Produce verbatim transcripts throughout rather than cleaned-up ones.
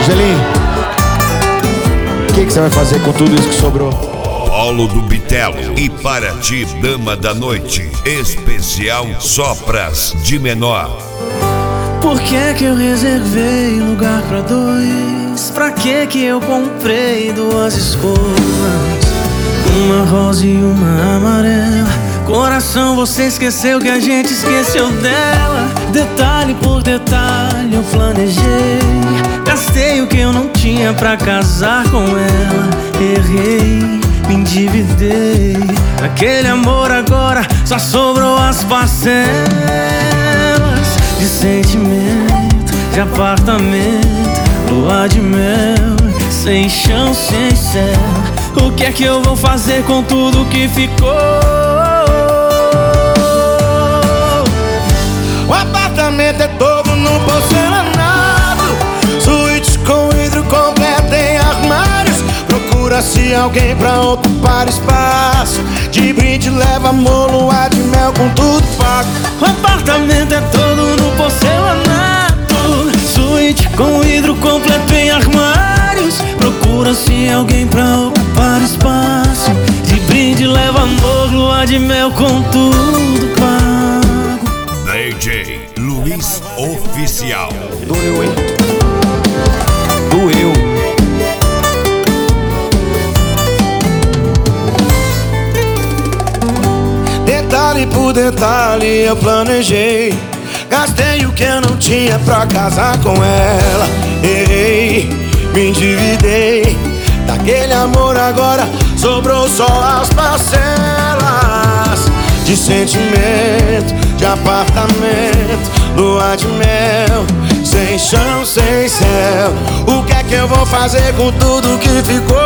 Angelim, o que, que você vai fazer com tudo isso que sobrou? Paulo do Bitelo e para ti, dama da noite, especial só pras de menor. Por que que eu reservei lugar pra dois? Pra que que eu comprei duas escovas? Uma rosa e uma amarela. Coração, você esqueceu que a gente esqueceu dela. Detalhe por detalhe eu planejei. Gastei o que eu não tinha pra casar com ela. Errei, me endividei. Aquele amor agora só sobrou as parcelas de sentimento, de apartamento, lua de mel, sem chão, sem céu. O que é que eu vou fazer com tudo que ficou? O apartamento é todo no porcelanado, suíte com vidro completo em armários. Procura-se alguém pra ocupar espaço. De brinde leva amor, lua de mel com tudo pago. O apartamento é todo no porcelanato, suíte com vidro completo em armários. Procura-se alguém pra ocupar espaço. De brinde leva amor, lua de mel com tudo pago. D J Luiz Oficial. Doeu, hein? Doeu. Detalhe por detalhe eu planejei. Gastei o que eu não tinha pra casar com ela. Errei, me endividei. Daquele amor agora sobrou só as parcelas de sentimento, de apartamento, lua de mel, sem chão, sem céu. O que é que eu vou fazer com tudo que ficou?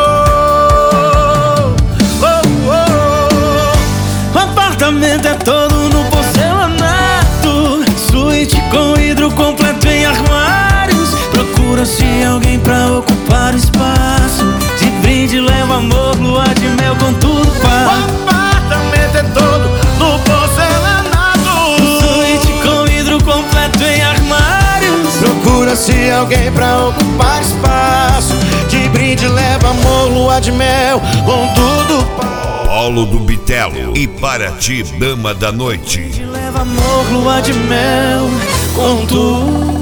Oh, oh. O apartamento é todo no porcelanato, suíte com vidro completo em armários. Procura-se alguém pra ocupar espaço. De brinde leva amor, lua de mel com tudo pago. O apartamento é todo no porcelanato, suíte com vidro completo em armários. procura-se alguém pra ocupar espaço. De brinde leva amor, lua de mel com tudo pago. Paulo do Bitelo e para ti, dama da noite. Leva amor, lua de mel com tudo